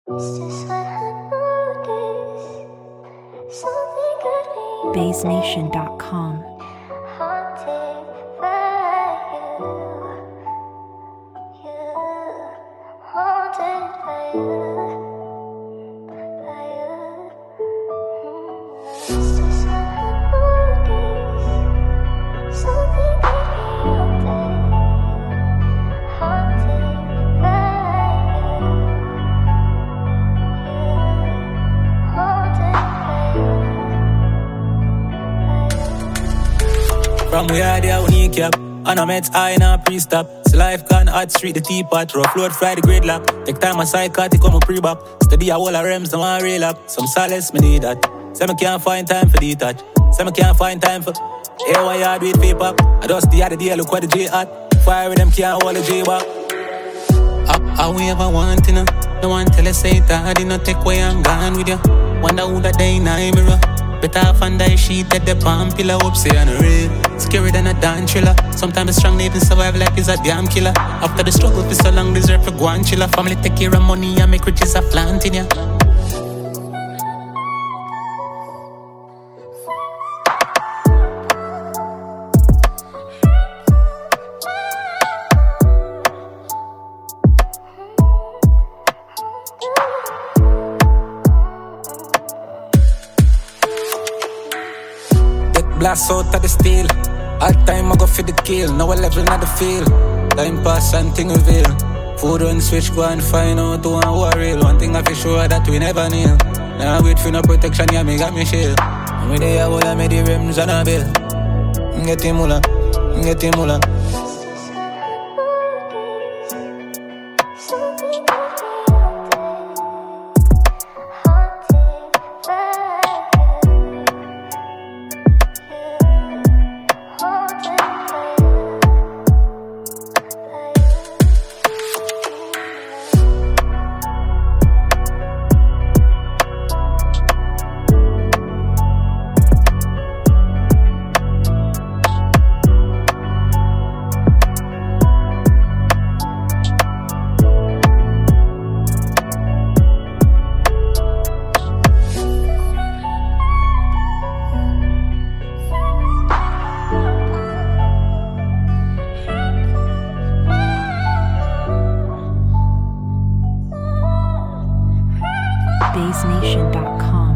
BaseNation.com. From we are there, we need cap. And I met I in a pre-stop. So life gone hot street, the teapot. Rough load, fry the grade lap. Take time aside, cut it, come a pre-bop. Steady a whole of rems, no one real up. Some solace, me need that. Say me can't find time for detach. Say me can't find time for air why yard with paper. I just the other day, look what the J at. Fire with them can't hold the J back. All we ever want, you know. No one tell us say that, you know, take away I'm gone with you. Wonder who that day in a mirror. Better off on that sheet at the palm pillar. Hope say on a real. Scary than a dance thriller. Sometimes the strong even survive like it's a damn killer. After the struggle for so long, deserve for go and chiller. Family take care of money and make riches a planting ya. Blast out of the steel. All time I go for the kill. Now I level not the feel. Time pass and thing reveal. Food on switch, go and find out who and who are real. One thing I feel sure that we never kneel. Now I wait for no protection, yeah, me got me shield. And with the hold I made the rims on a bill. Get him mula, get him mula. BaseNation.com.